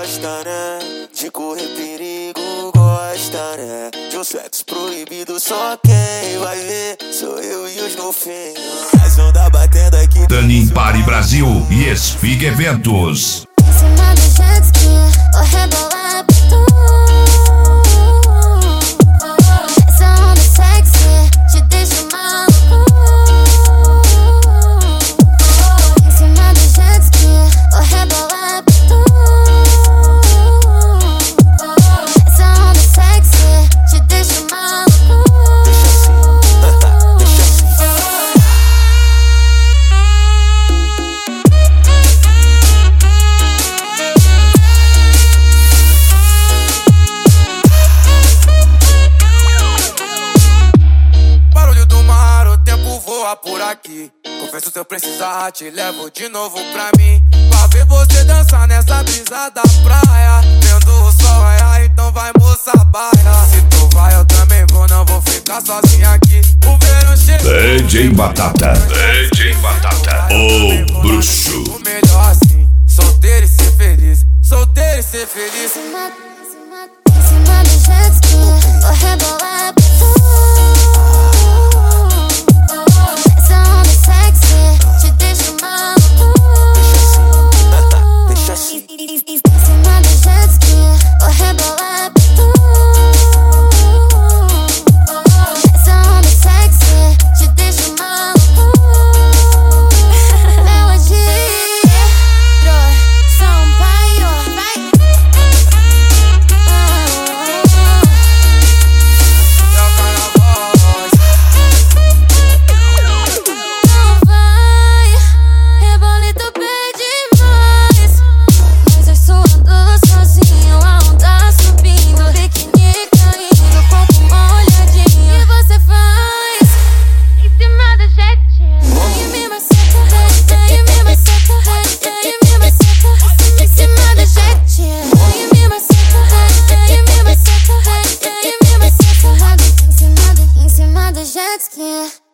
gosta, né? De correr perigo, gosta, né? De um sexo proibido, só quem vai ver sou eu e os golfinhos. As ondas batendo aqui. Dani Impari Brasil e Esfig Eventos. Em cima do jet ski, vou rebolar pra tu. Essa onda sexy te deixa maluco. Em cima do jet ski, vou rebolar pra tu. Essa onda sexy te deixa maluco. Deixa assim. Barulho do mar, o tempo voa por aqui. Confesso, se eu precisar, te levo de novo pra mim. Pra ver você dançar nessa brisa da praia. Vendo o sol raiar, então vai, moça, baia. Se tu vai, eu também vou, não vou ficar sozinho aqui. O verão chegou. DJ Batata, DJ Batata, o bruxo. O melhor assim, solteiro e ser feliz. Solteiro e ser feliz. Em cima do jet ski, vou rebolar pra tu. Essa onda sexy te deixa maluco. Deixa assim. Em cima do jet ski, vou rebolar pra tu. Essa onda sexy te deixa maluco. Melodia, Sampaio, vai. Não vai, rebolito pede mais. Mas eu suando sozinho, a onda subindo, biquíni caindo, corpo molhadinho. E você faz em cima do jet. E me maceta, e me maceta, e me maceta. Em cima do jet. E me maceta, e me maceta, e me maceta. Em cima do jet ski.